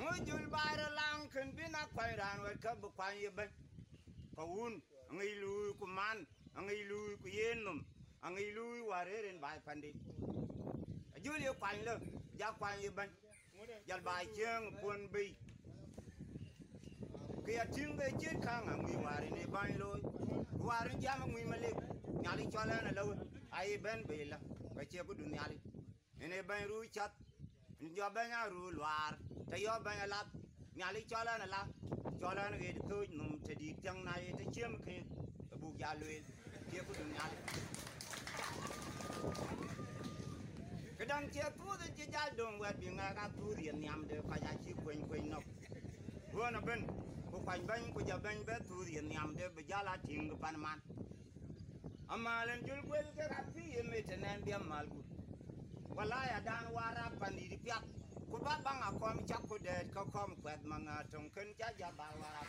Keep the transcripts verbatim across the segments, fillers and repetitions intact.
ngồi chul bài ra lang khẩn biết nát quay đàn vật cấp bậc quay như bên phun ngay lui của man ngay lui của yên nằm ngay lui qua đấy đến bài phần đi dưới liều quay luôn giá quay như bên giá bài chương quân bi kia chương về chết khang à người qua đấy này bài lôi qua đấy giá mà người mà lên nhà đi cho lên là lâu ai bên về là cái chia của dunia đi này bên rui chặt do bên nhà rui loar thấy do bên nhà lát nhà đi cho lên là cho lên cái thôi nằm thì đi trong này thì chiếm cái buộc giá luyện chia của dunia cái đằng chia cũ thì chỉ giá đồng vật bị ngay cả cũ tiền nhầm được phải giá chỉ quên quên nó vừa nó bên của quanh bên của giờ bên bên cũ tiền nhầm được bây giờ là tiền của Panama amalan jul quên cái cà phê em thì nên biếng mal cũ walai adan wara pani di piat ko ba bang a kom chak ko de ko kom kwet manga tong ken cha ja ba wara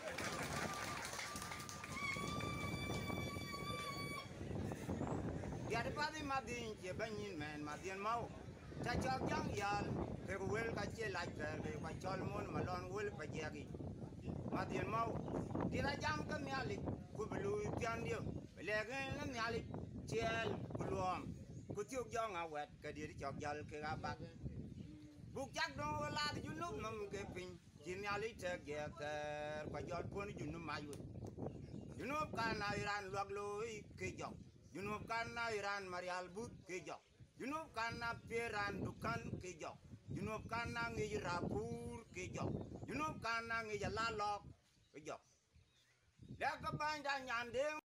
ya de pa di ma din che banin men ma din mau cha chok jang yal ke wel ka che lai ter be kwa chol mon malon wel pa jagi ma din mau di la jam ka miali ku blu pian dio le gen la miali chel kulom cô tiêu do ngà quẹt cái đi chọc giờ cái gà bạc buộc chắc đâu là cái lúc mà cái pin chỉ nhà lấy xe cái cái quả giọt cuốn cái nó mai rồi nó cái này Iran luộc lôi cái giọt nó cái này Iran marial bút cái giọt nó cái này Iran dukan cái giọt nó cái này người rapur cái giọt nó cái này người la lọc cái giọt để các bạn đang nhàn đêm